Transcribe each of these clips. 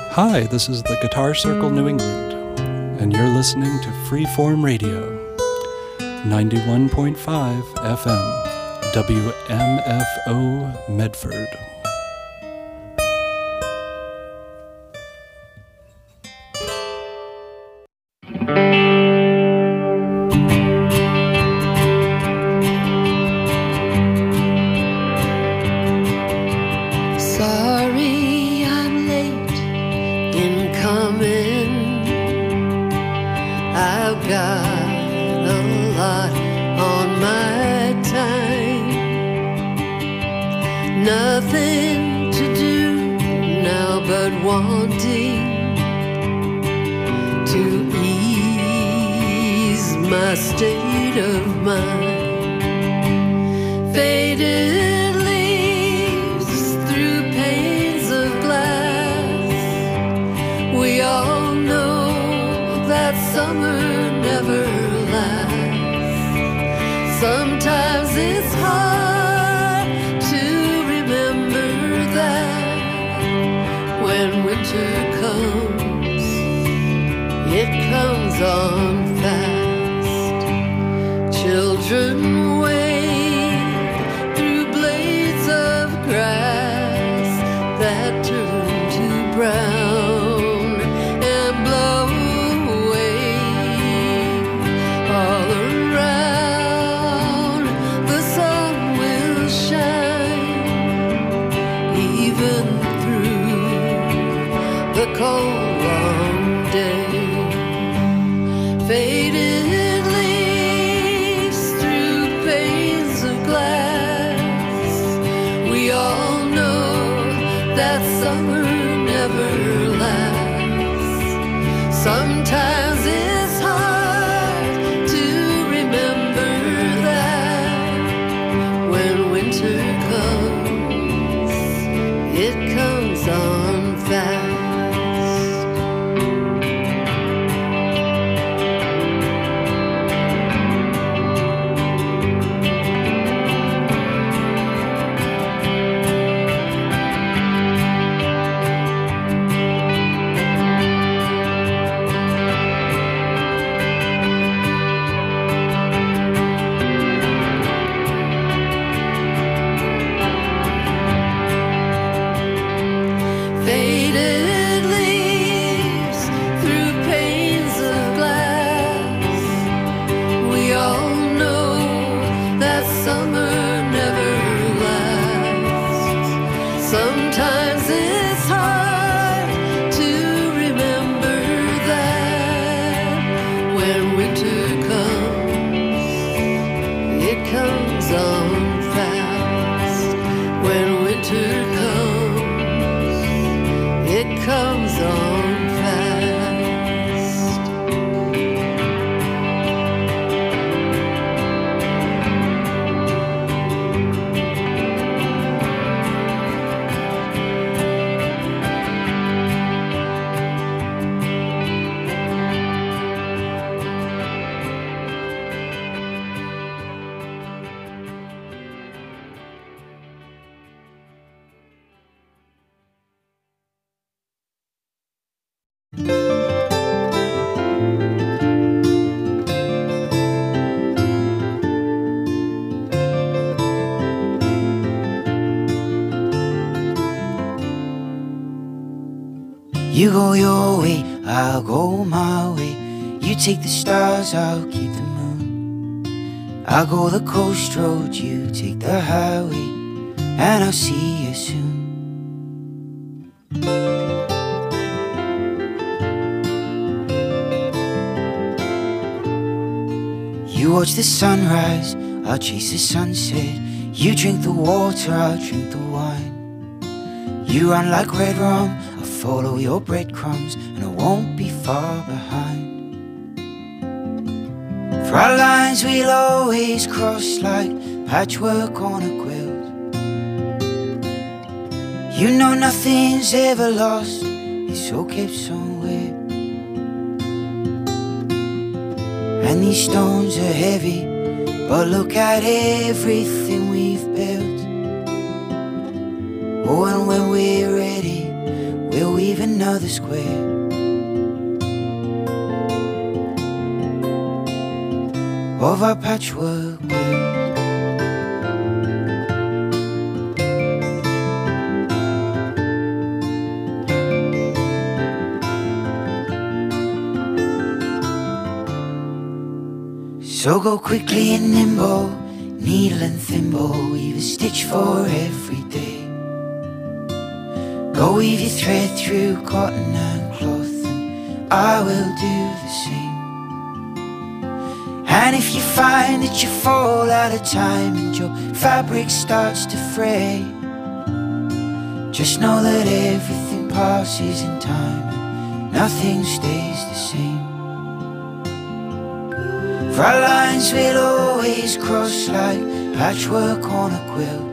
Hi, this is the Guitar Circle New England, and you're listening to Freeform Radio, 91.5 FM, WMFO Medford. You go your way, I'll go my way. You take the stars, I'll keep the moon. I'll go the coast road, you take the highway, and I'll see you soon. You watch the sunrise, I'll chase the sunset. You drink the water, I'll drink the wine. You run like red rum, I'll follow your breadcrumbs, and I won't be far behind. For our lines we'll always cross like patchwork on a quilt. You know nothing's ever lost, it's all kept somewhere. And these stones are heavy, but look at everything we've built. Oh, and when we're ready, we'll weave another square. Of our patchwork world. So go quickly and nimble, needle and thimble, weave a stitch for every day. Go weave your thread through cotton and cloth, and I will do the same. And if you find that you fall out of time and your fabric starts to fray, just know that everything passes in time and nothing stays the same. For our lines will always cross like patchwork on a quilt.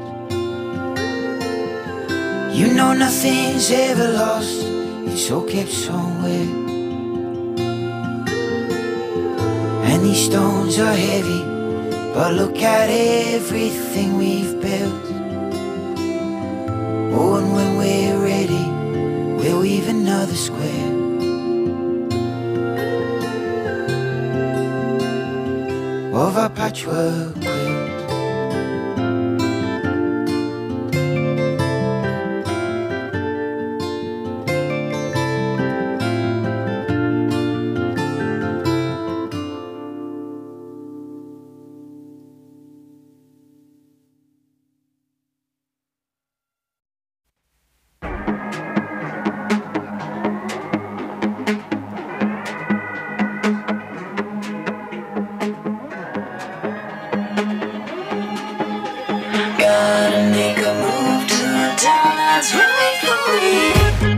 You know nothing's ever lost, it's all kept somewhere. And these stones are heavy, but look at everything we've built. Oh, and when we're ready, we'll weave another square. Of our patchwork quilt. Gotta make a move to a town that's right for me.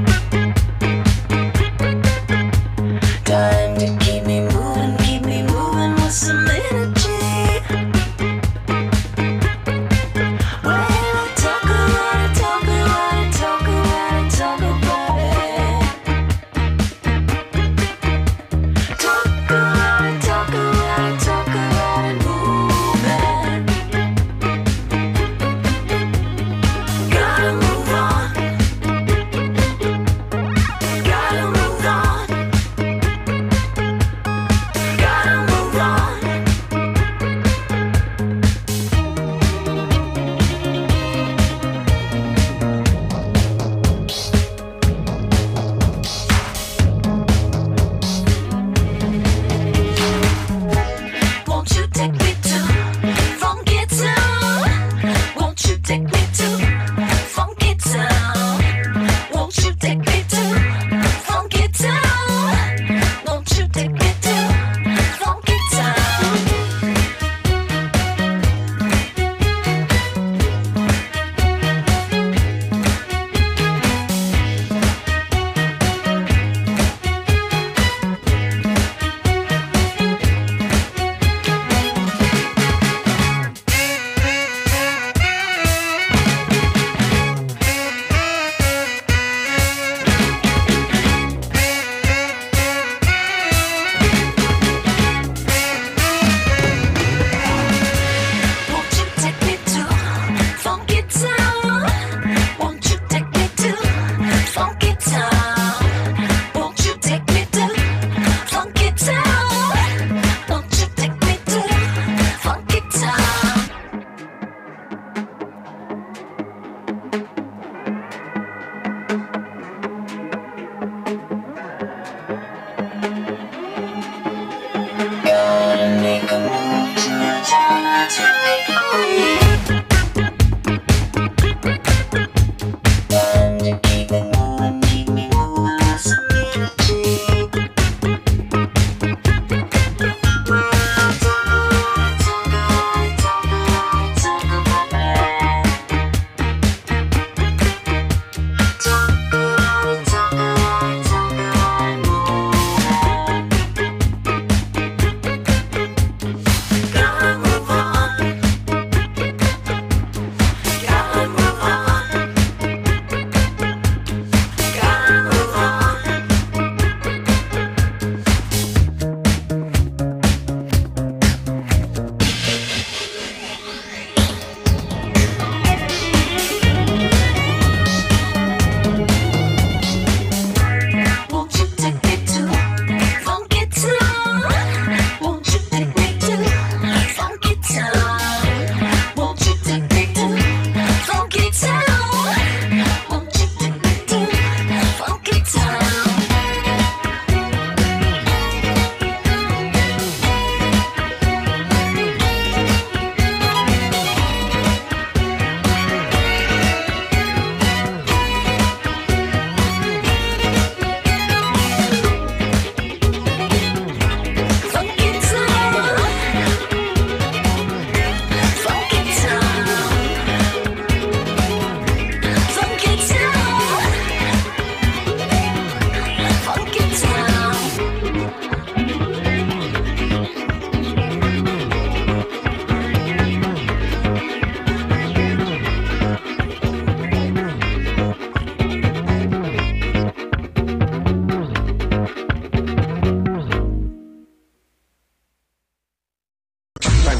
Time to keep me moving with some energy. Well, I talk about it, talk about it, talk about it, talk about it. Talk about it, talk about it, talk about it, moving. Gotta move on.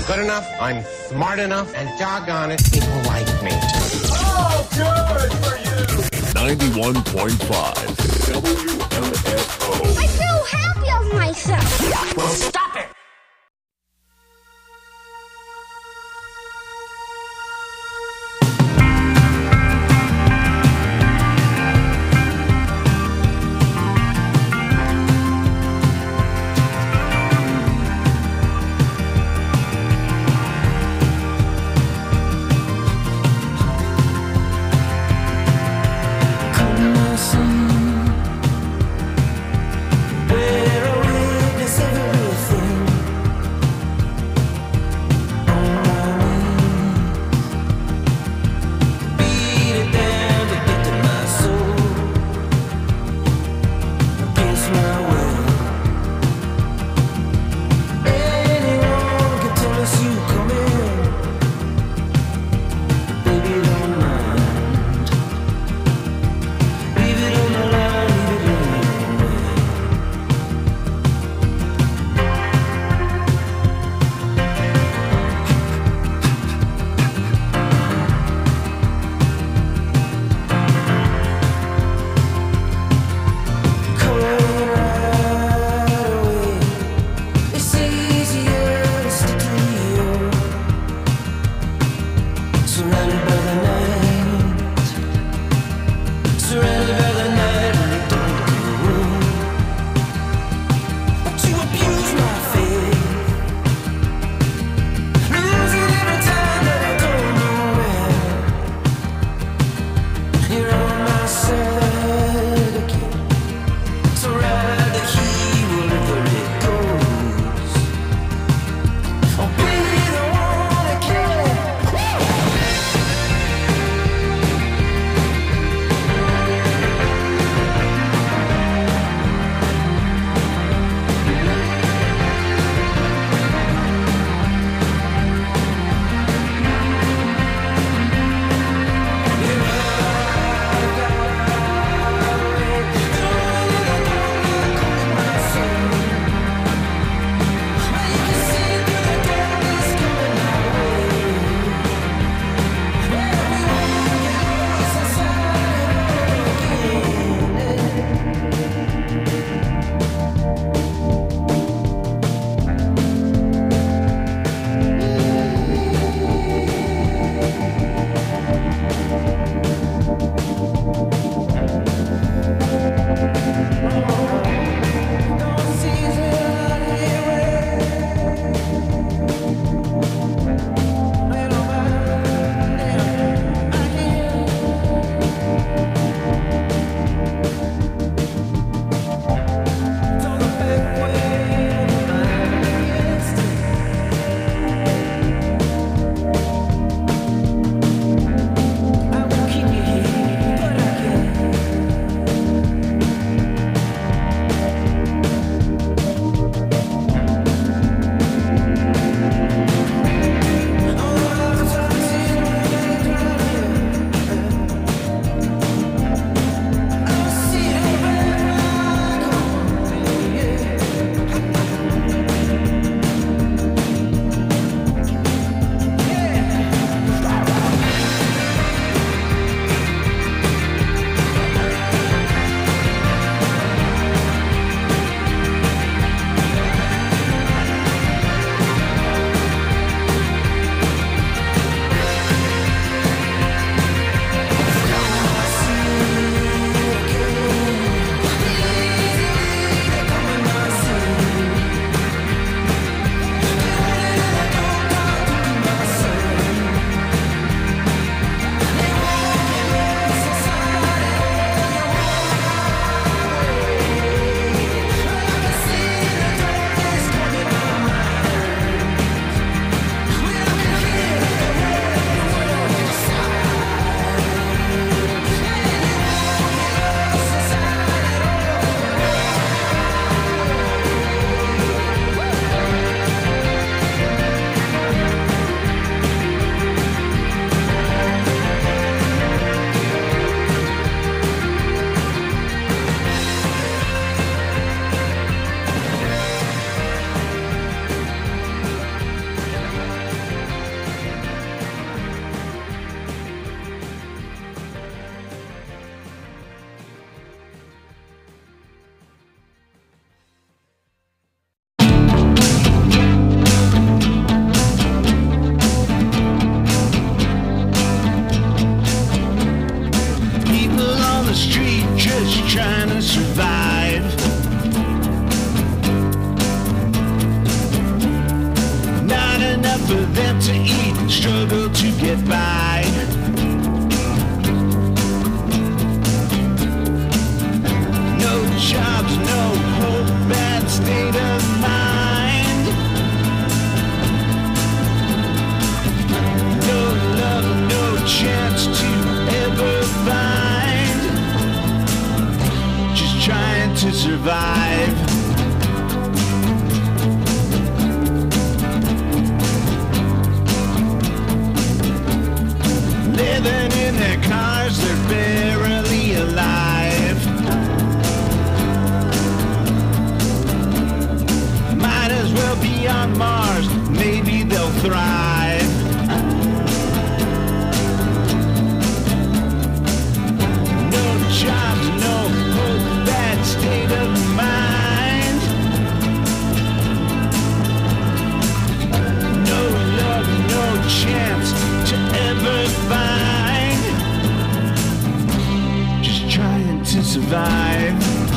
good enough, I'm smart enough, and doggone it, people like me. Oh, good for you! 91.5 WMFO. I feel happy of myself. Well, stop it! Bear witness everything. eat, struggle to get by. No jobs, no hope, bad state of mind. No love, no chance to ever find. Just trying to survive. Living in their cars, they're barely alive. Might as well be on Mars, maybe they'll thrive. No jobs, no hope, bad state of mind. No love, no chance to ever find. Just trying to survive.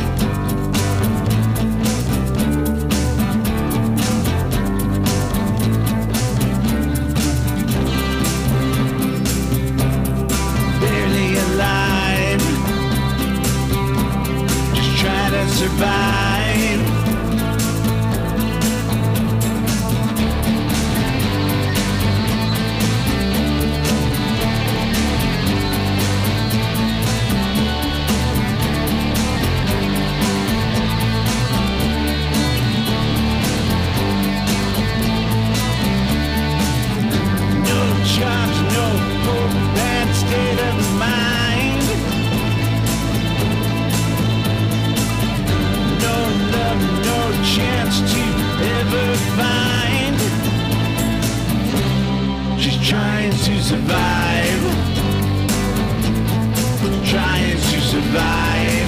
Barely alive. Just try to survive. Jobs, no hope, bad state of mind. No love, no chance to ever find. Just trying to survive. Trying to survive.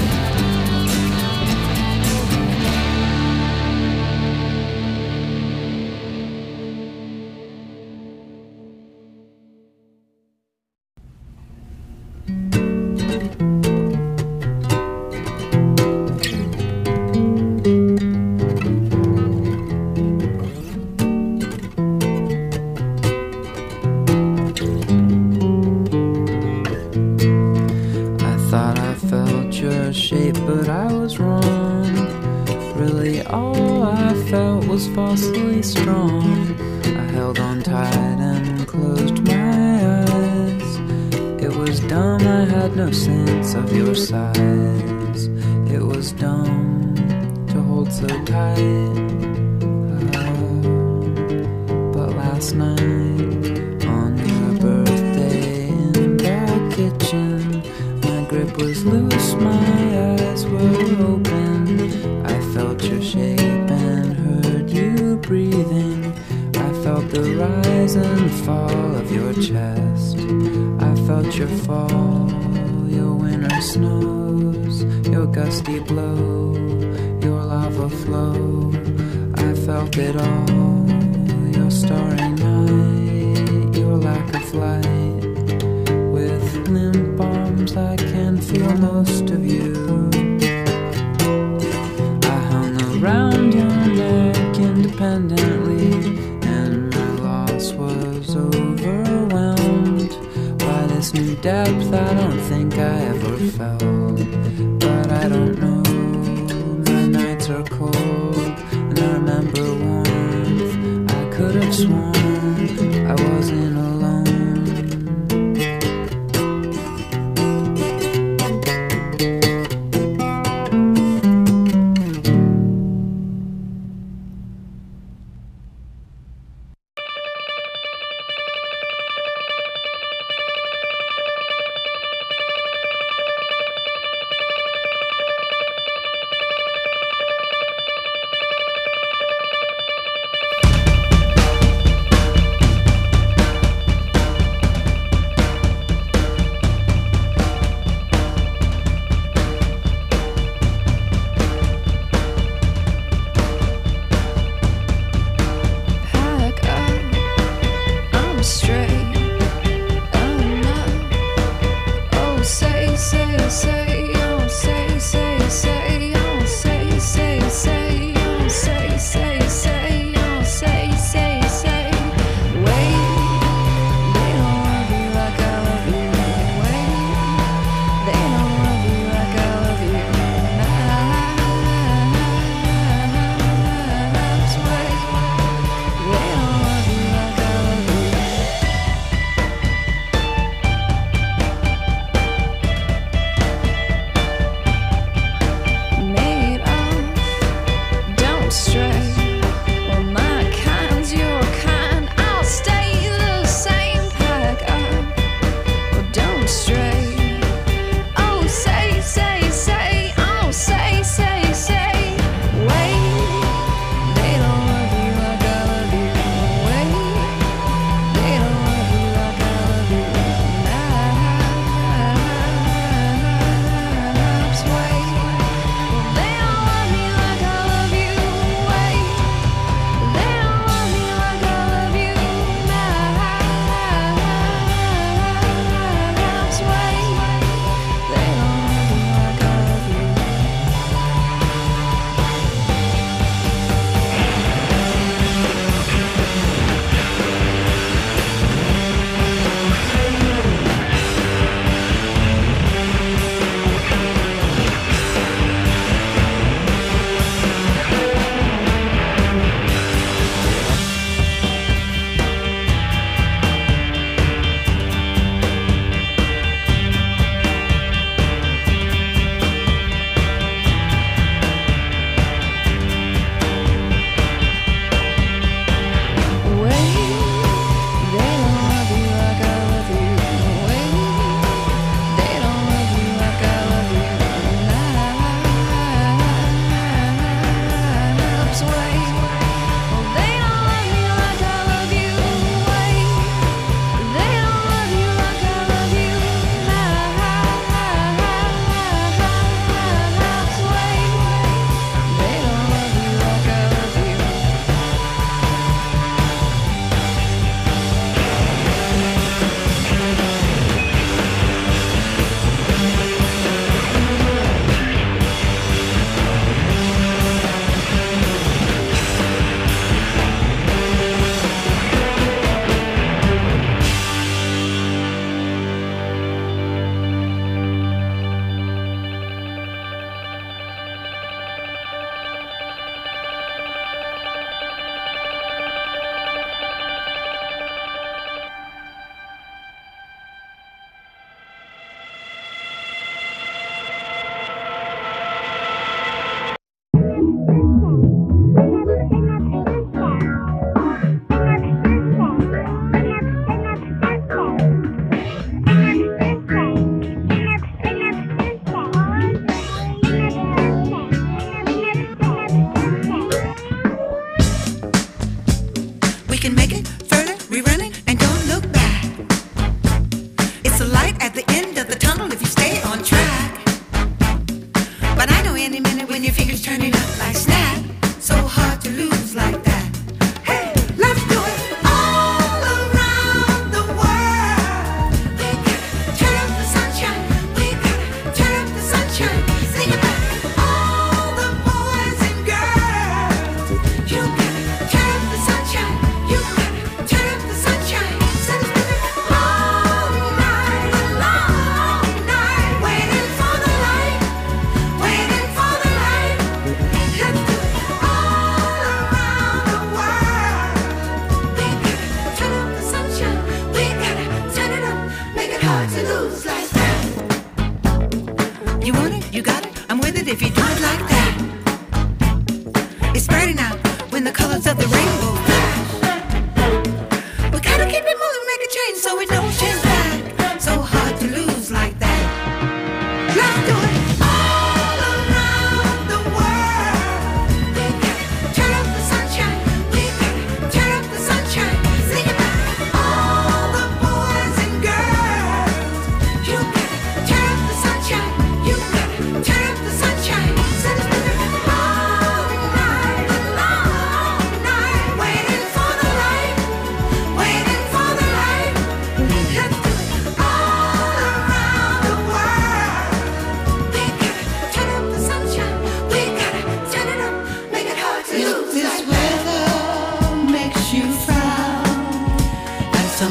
But I was wrong. Really all I felt was falsely strong. I held on tight and closed my eyes. It was dumb, I had no sense of your size. It was dumb to hold so tight. But last night on your birthday in the kitchen, my grip was loose, my eyes were open. I felt your shape and heard you breathing. I felt the rise and fall of your chest. I felt your fall, your winter snows, your gusty blow, your lava flow. I felt it all, your starry night, your lack of light. With limp arms I can feel most of you. I hung around your neck independently, and my loss was overwhelmed by this new depth I don't think I ever felt. But I don't know, my nights are cold, and I remember warmth. I could have sworn I wasn't alone.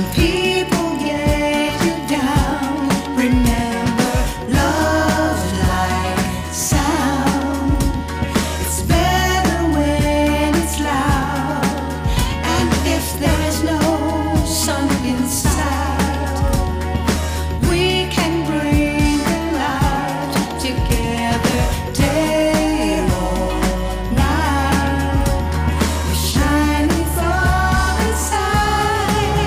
Some people get you down. Remember, love's like sound. It's better when it's loud. And if there's no sun inside, we can bring the light together day or night. We're shining from inside.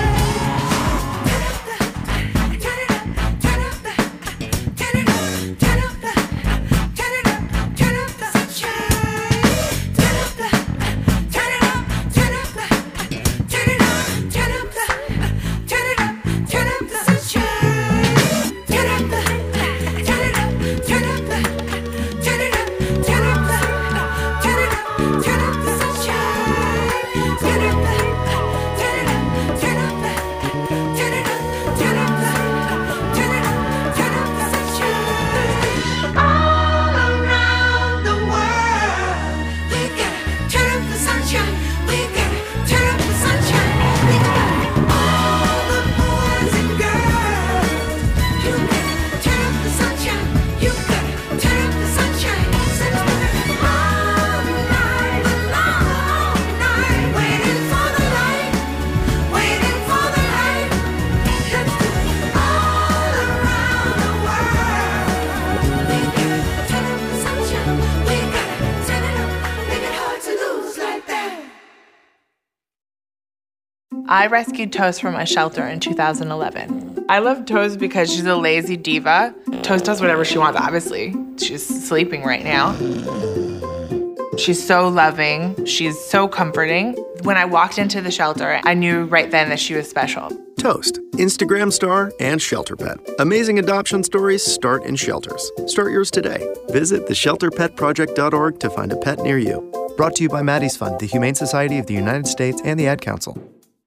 Turn it up, turn up the, turn it up, turn up the, turn it up, turn up the sunshine. Turn up the, turn it up, turn up the, turn it up, turn up the, turn it up, turn up the sunshine. Turn up the, turn it up, turn up the, turn it up, turn up the, turn it up, turn up the sunshine. Turn up the, turn it up, turn up the, turn it up, turn up the, turn it up, turn up the sunshine. All around the world, we gotta turn up the sunshine. We gotta turn up the sunshine. We gotta all the boys and girls. You gotta turn up the sunshine. You gotta turn up the sunshine. All night, long night, waiting for the light, waiting for the light. Let's do it all around the world. We gotta turn up the sunshine. We gotta turn it up, make it hard to lose like that. I rescued Toast from a shelter in 2011. I love Toast because she's a lazy diva. Toast does whatever she wants, obviously. She's sleeping right now. She's so loving. She's so comforting. When I walked into the shelter, I knew right then that she was special. Toast, Instagram star and shelter pet. Amazing adoption stories start in shelters. Start yours today. Visit theshelterpetproject.org to find a pet near you. Brought to you by Maddie's Fund, the Humane Society of the United States, and the Ad Council.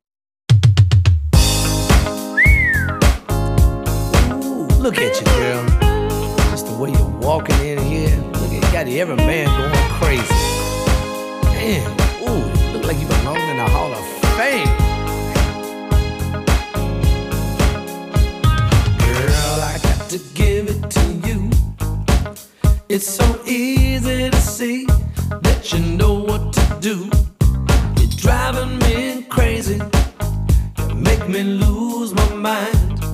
Look at you, girl. Just the way you're walking in here. Look at got every man going crazy. Damn, ooh, look like you belong in the Hall of Fame. Girl, I got to give it to you. It's so easy to see that you know what to do. You're driving me crazy. You make me lose my mind.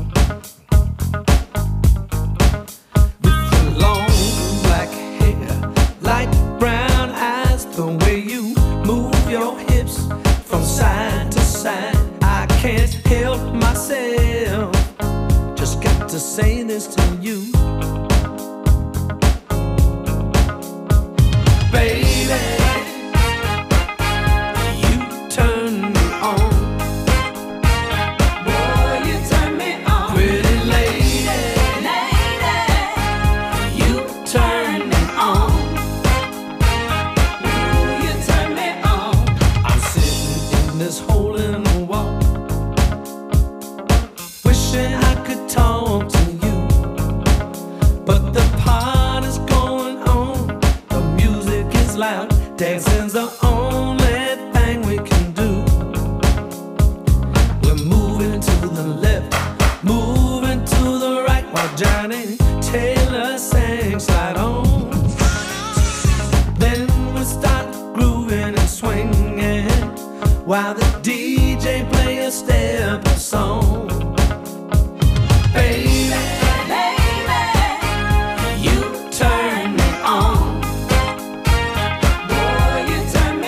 Long black hair, light brown eyes, the way you move your hips from side to side. I can't help myself, just got to say this to you. Baby, you turn me on. Boy, you turn me on. Pretty lady. Turn me on. Ooh, you turn me on. I'm sitting in this hole in the wall, wishing I could talk to you, but the party's going on. The music is loud. Dancing's the only thing we can do. We're moving to the left, moving to the right, while Johnny Taylor sang Slide On. Then we start grooving and swinging while the DJ play a step song. Baby, you turn me on. Boy, you turn me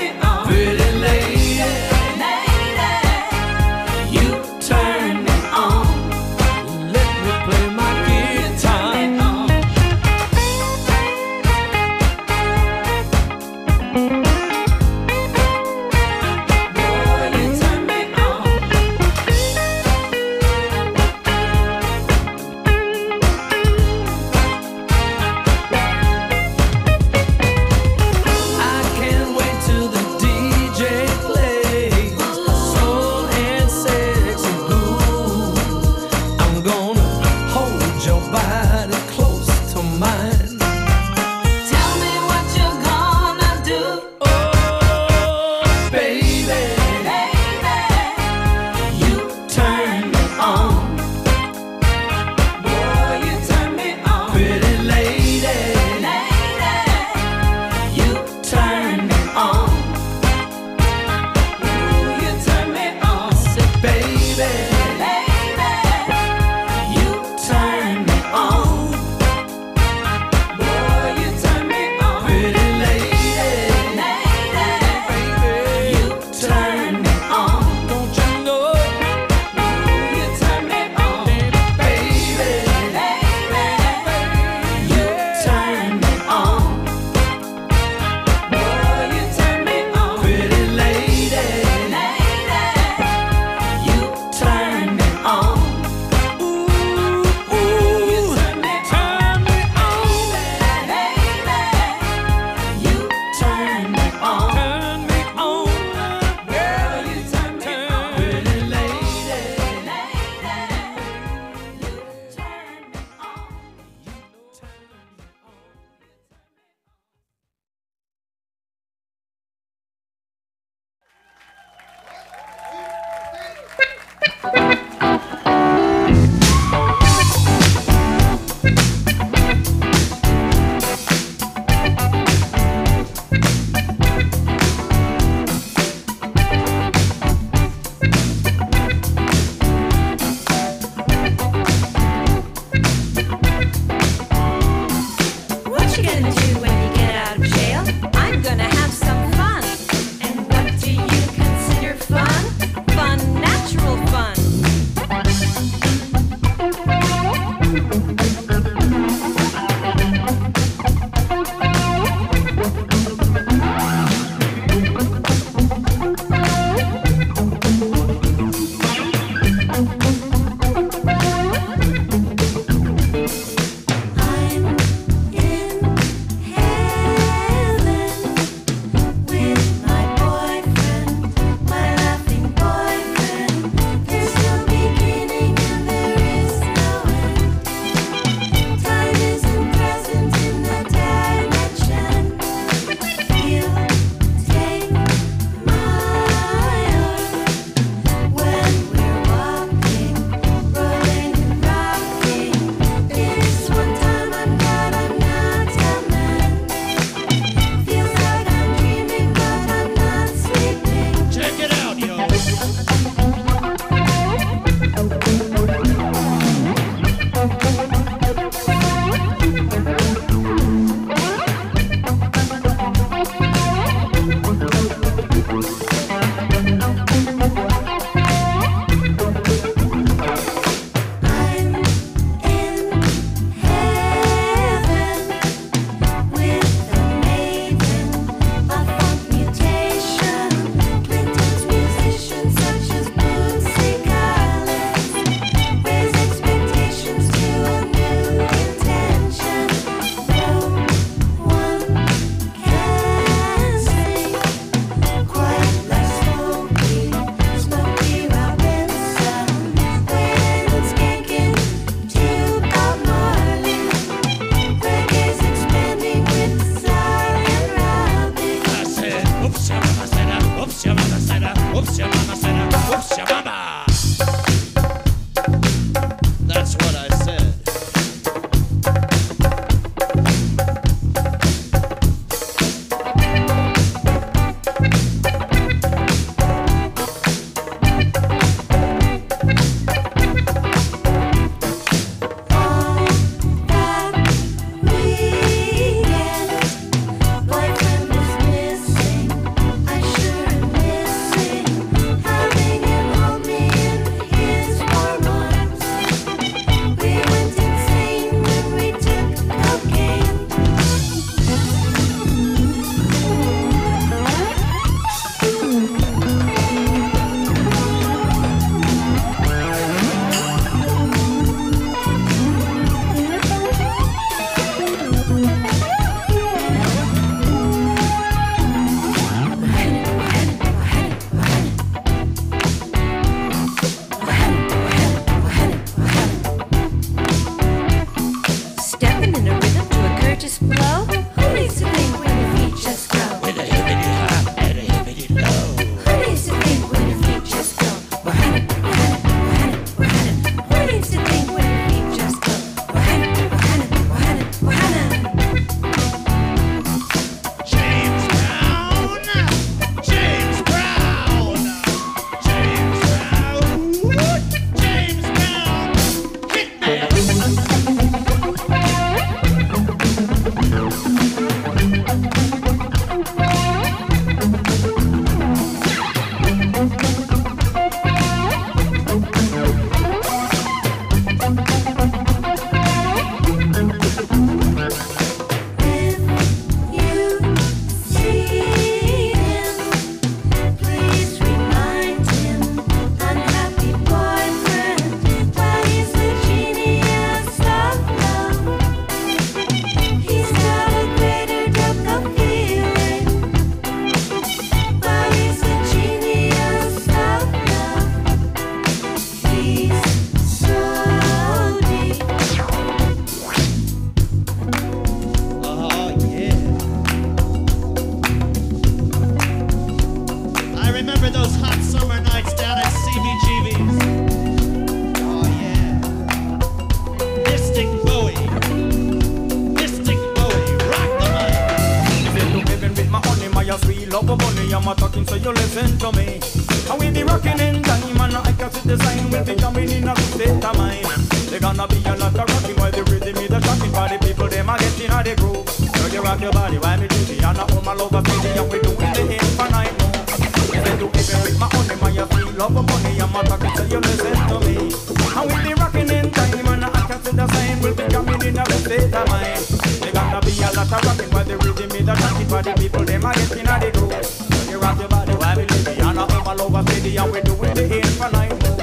rocking, so you listen to me. And we be rocking in time, and I can see the sign. We'll be jumping in a good state of mind. They gonna be a lot of rocking while the rhythm is a shocking. For the people, them are getting out the groove. So you rock your body while me do the and I own my love of city, and we doing the infinite move. If they do even with my money, man, you feel love of money. I'm a talking, so you listen to me. And we be rocking in time, and I can see the sign. We'll be jumping in a good state of mind. They gonna be a lot of rocking while the rhythm is a shocking. For the people, them are getting out the groove. So you rock your body while we do the and I own my love of city, and we doing the infinite move.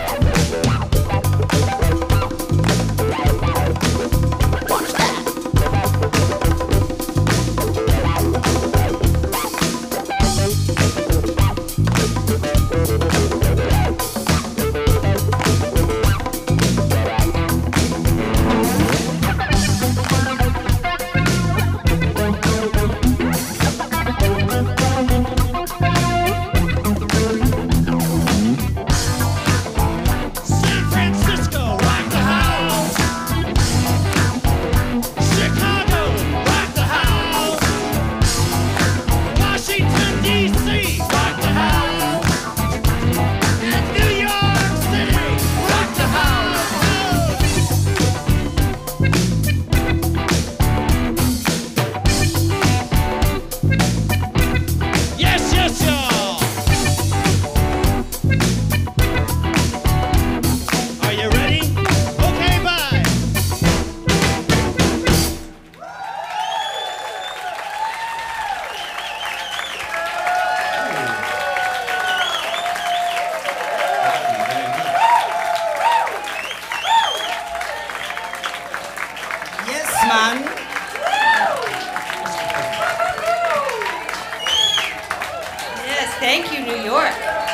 Thank you, New York.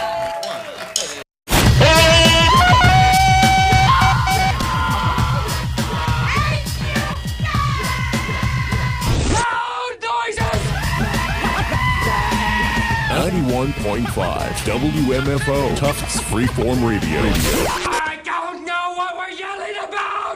Loud noises! 91.5 WMFO Tufts Freeform Radio. I don't know what we're yelling about!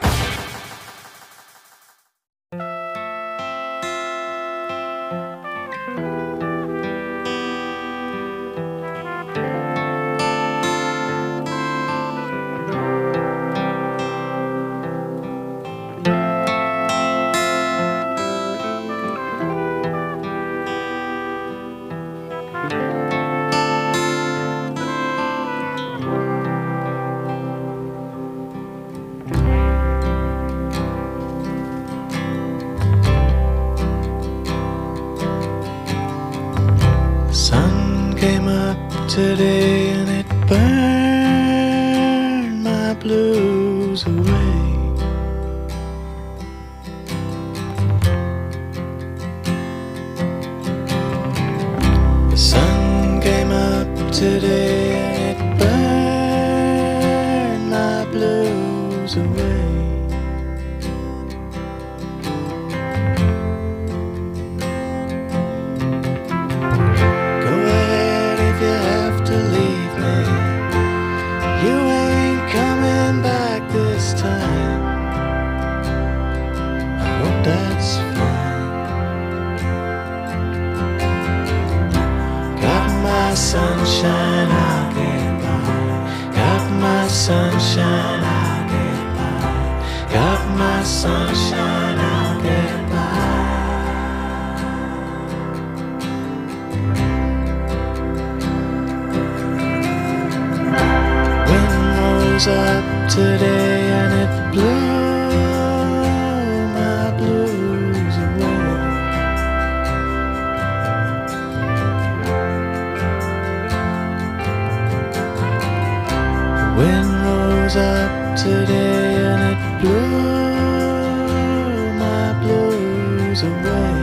Sun came up today and it burned my blues away. The sun came up today and it burned my blues away. Sunshine, I'll get by. Got my sunshine, I'll get by. Got my sunshine, I'll get by. Wind rose up today and it blew my blues away. Wind rose up today and it blew my blues away.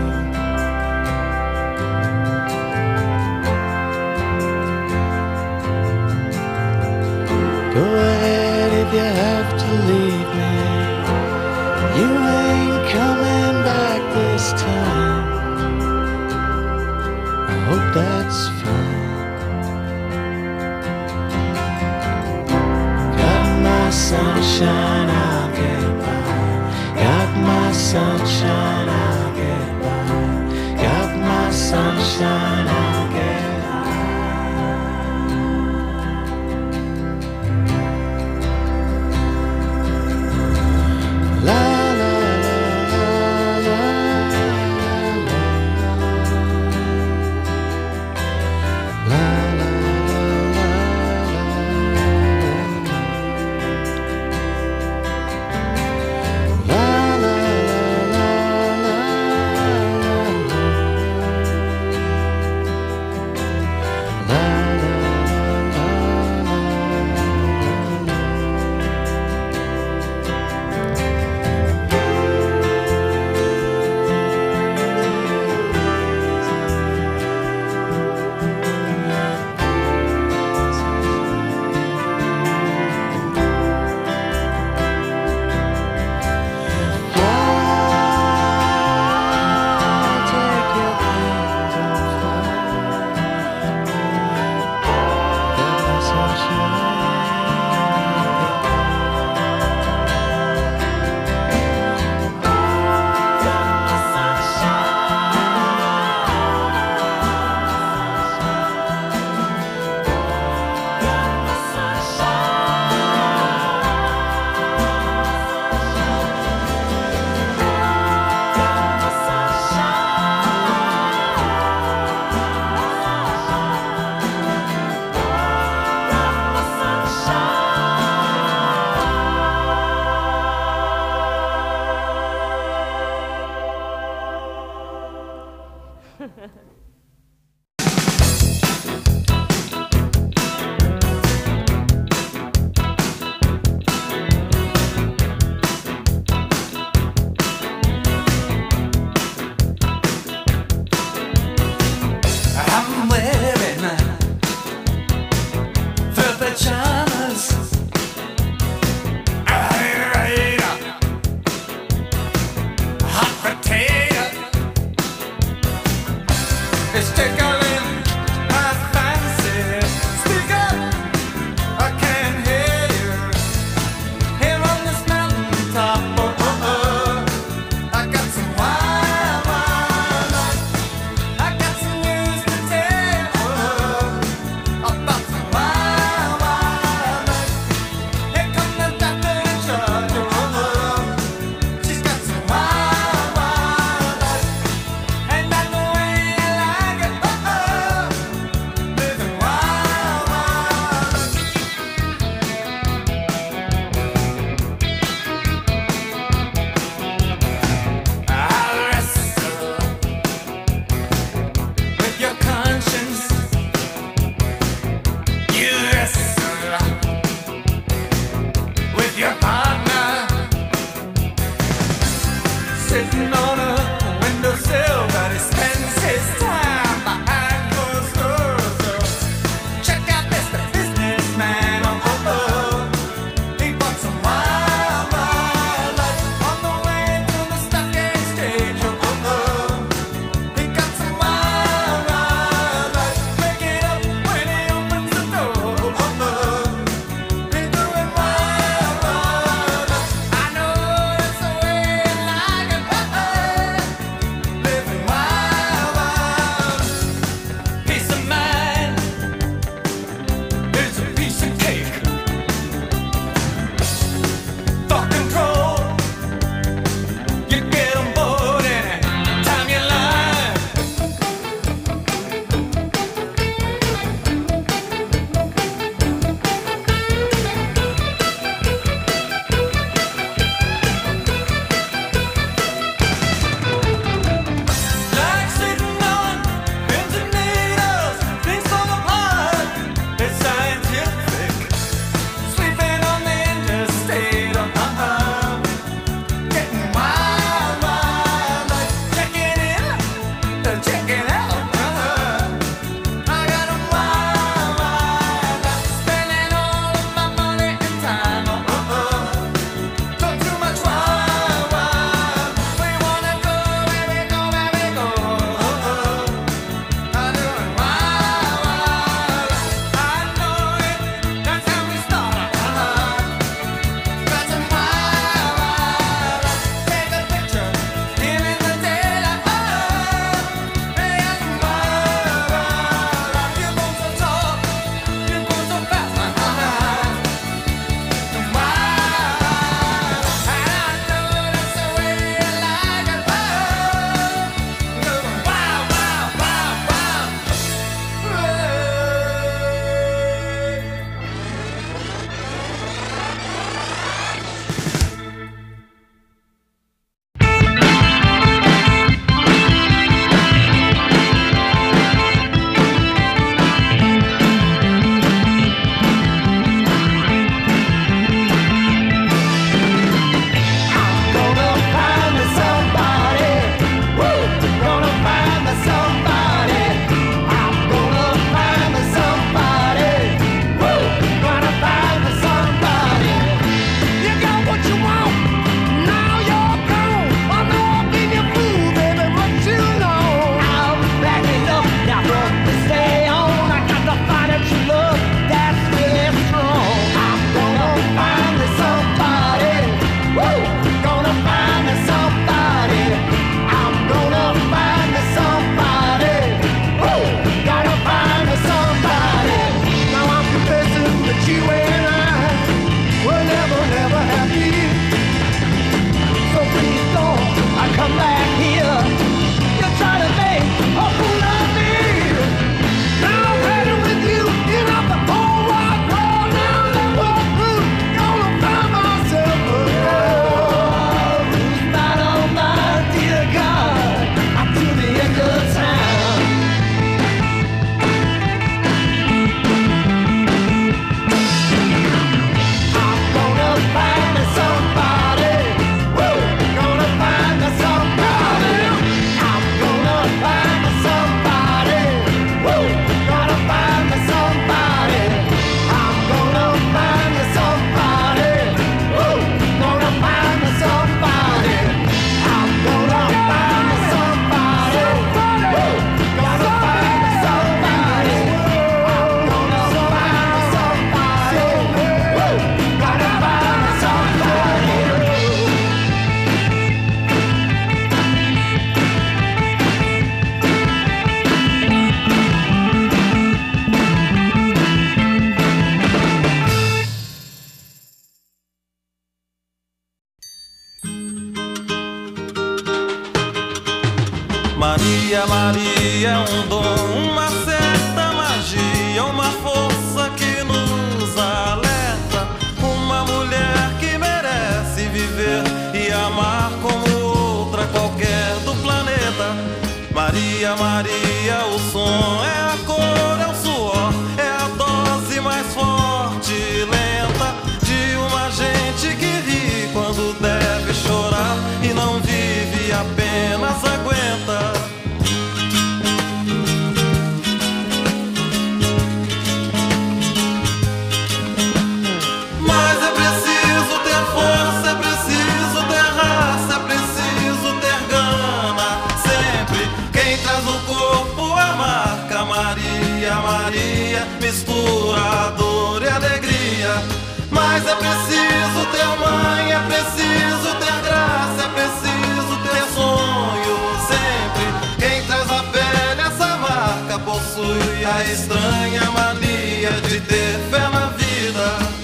Go ahead if you have to leave me. You ain't coming back this time. I hope that's fine. Sunshine, I'll get by. Got my sunshine, I'll get by. Got my sunshine, I'll get by. never happy. So please don't come back here. You're trying to make a fool of me. Now I'm headed with you, and I'm the whole wide world. Now I'm never gonna find myself a girl who's mine, oh my dear God, up to the end of time. I'm gonna find me somebody. Woo! Gonna find me somebody. I'm gonna find me somebody. Woo! Gonna find me somebody. I'm gonna find me somebody. Woo! Gonna find me somebody. I'm gonna find me somebody. Woo! Gonna find me somebody. I'm gonna find me somebody. Woo! Gonna find me somebody. Maria, Maria é um dom, uma certa magia, uma força que nos alerta. Uma mulher que merece viver e amar como outra qualquer do planeta. Maria, Maria, o som é a cor, é o suor, é a dose mais forte e lenta de uma gente que ri quando deve chorar e não vive, apenas aguenta. Mas é preciso ter força, é preciso ter raça, é preciso ter gana. Sempre quem traz no corpo a marca Maria, Maria, mistura a dor e alegria. Mas é preciso ter mãe, é preciso ter graça, é preciso ter sonho. Sempre quem traz a pele essa marca possui a estranha mania de ter fé na vida.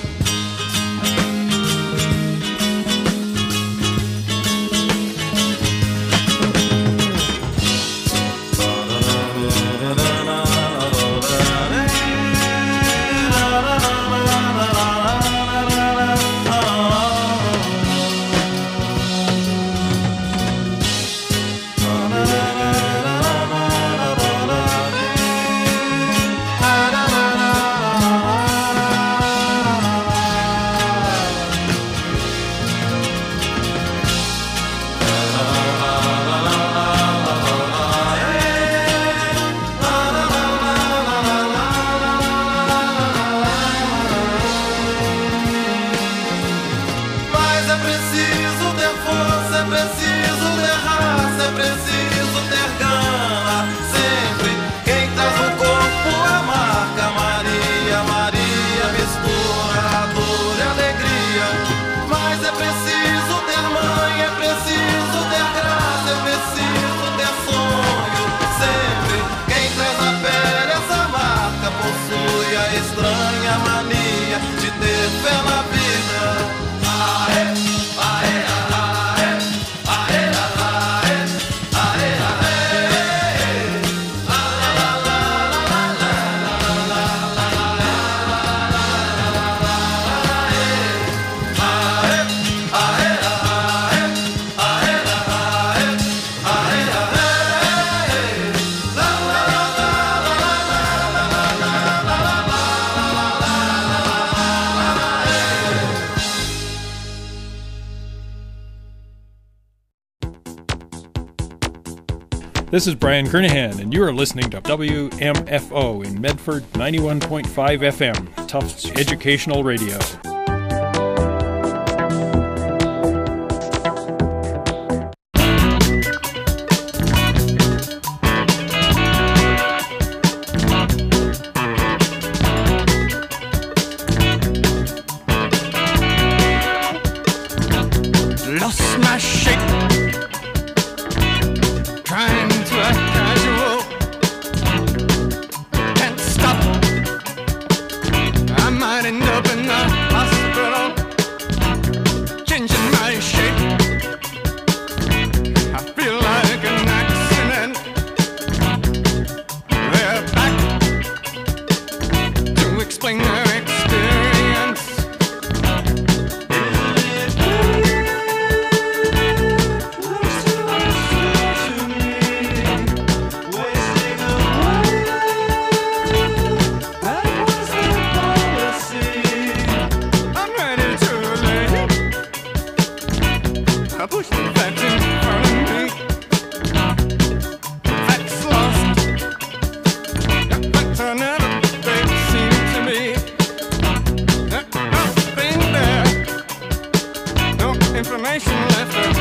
Mas é preciso ter força, é preciso ter raça, é preciso ter gana. Sempre quem traz no corpo a marca Maria, Maria, mistura a dor e alegria. Mas é preciso ter mãe, é preciso ter graça, é preciso ter sonho. Sempre quem traz a pele essa marca possui a estranha mania de ter fé na vida. This is Brian Kernahan, and you are listening to WMFO in Medford 91.5 FM, Tufts Educational Radio. Lost my shape, trying to act casual. Can't stop, I might end up in the hospital. information left